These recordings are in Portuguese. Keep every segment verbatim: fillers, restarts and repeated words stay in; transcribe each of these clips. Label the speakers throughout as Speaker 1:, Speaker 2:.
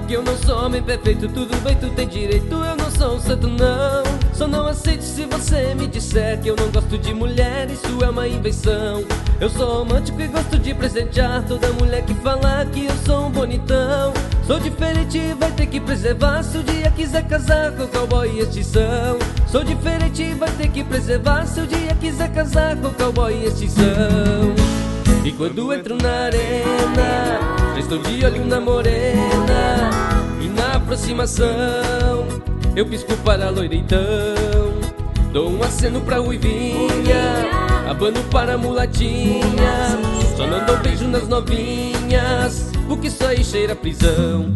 Speaker 1: que eu não sou homem perfeito. Tudo bem, tu tem direito, eu não sou um santo não. Só não aceito se você me disser que eu não gosto de mulher, isso é uma invenção. Eu sou romântico e gosto de presentear toda mulher que fala que eu sou um bonitão. Sou diferente e vai ter que preservar se o dia quiser casar com cowboy e extinção. Sou diferente e vai ter que preservar se o dia quiser casar com cowboy e extinção. E quando entro na arena, já estou de olho na morena. E na aproximação, eu pisco para a loira então. Dou um aceno pra ruivinha, abano para a mulatinha. Só não dou beijo nas novinhas, porque isso aí cheira a prisão.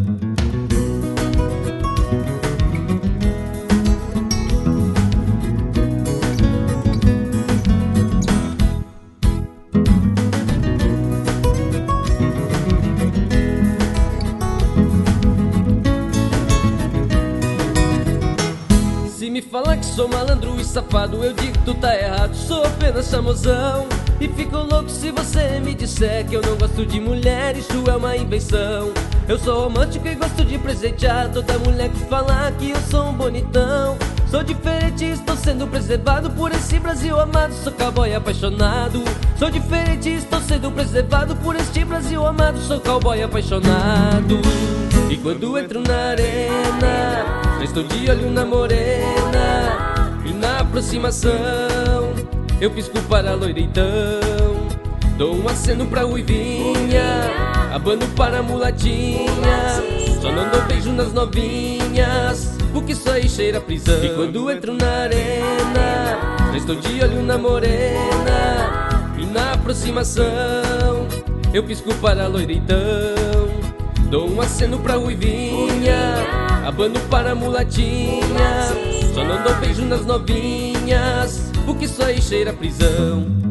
Speaker 1: Se me falar que sou malandro e safado, eu digo que tu tá errado, sou apenas chamosão. E fico louco se você me disser que eu não gosto de mulher, isso é uma invenção. Eu sou romântico e gosto de presentear toda mulher que fala que eu sou um bonitão. Sou diferente e estou sendo preservado por esse Brasil amado, sou cowboy apaixonado. Sou diferente e estou sendo preservado por este Brasil amado, sou cowboy apaixonado. E quando entro na arena, já estou de olho na morena. E na aproximação, eu pisco para a loira então. Dou um aceno pra ruivinha, abano para a mulatinha. Só não dou beijo nas novinhas, porque isso aí cheira a prisão. E quando entro na arena, já estou de olho na morena. E na aproximação, eu pisco para a loira então. Dou um aceno pra ruivinha, abano para a mulatinha. Só não dou beijo nas novinhas, porque isso aí cheira a prisão.